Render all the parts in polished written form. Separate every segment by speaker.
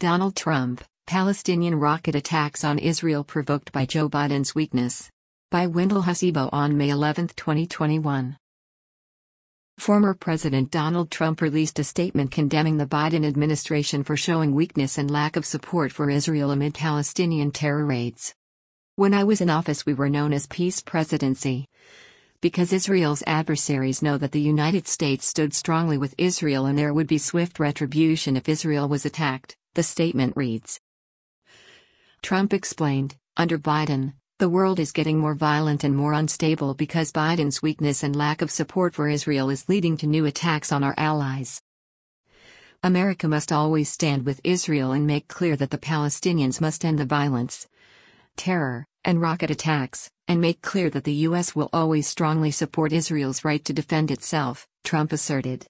Speaker 1: Donald Trump, Palestinian rocket attacks on Israel provoked by Joe Biden's weakness. By Wendell Hasibo on May 11, 2021. Former President Donald Trump released a statement condemning the Biden administration for showing weakness and lack of support for Israel amid Palestinian terror raids. "When I was in office, we were known as Peace Presidency. Because Israel's adversaries know that the United States stood strongly with Israel and there would be swift retribution if Israel was attacked," the statement reads. Trump explained, "Under Biden, the world is getting more violent and more unstable because Biden's weakness and lack of support for Israel is leading to new attacks on our allies. America must always stand with Israel and make clear that the Palestinians must end the violence, terror, and rocket attacks, and make clear that the U.S. will always strongly support Israel's right to defend itself," Trump asserted.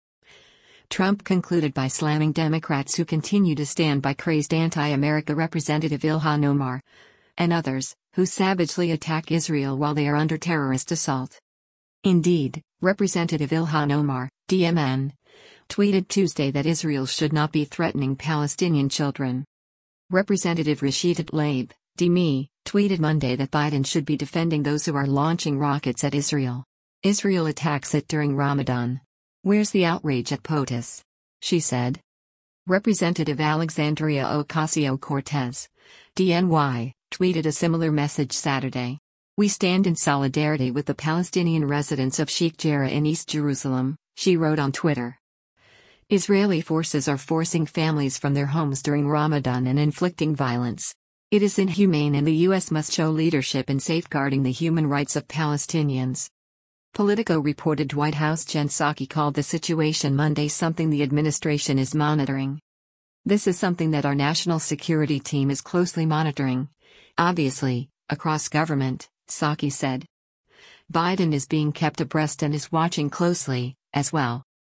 Speaker 1: Trump concluded by slamming Democrats who continue to stand by crazed anti-America Representative Ilhan Omar and others, who savagely attack Israel while they are under terrorist assault. Indeed, Representative Ilhan Omar, DMN, tweeted Tuesday that Israel should not be threatening Palestinian children. Representative Rashida Tlaib, DME, tweeted Monday that Biden should be defending those who are launching rockets at Israel. Israel attacks it during Ramadan. "Where's the outrage at POTUS?" she said. Representative Alexandria Ocasio-Cortez, DNY, tweeted a similar message Saturday. "We stand in solidarity with the Palestinian residents of Sheikh Jarrah in East Jerusalem," she wrote on Twitter. "Israeli forces are forcing families from their homes during Ramadan and inflicting violence. It is inhumane and the U.S. must show leadership in safeguarding the human rights of Palestinians." Politico reported White House Jen Psaki called the situation Monday something the administration is monitoring. "This is something that our national security team is closely monitoring. Obviously, across government," Psaki said. "Biden is being kept abreast and is watching closely, as well."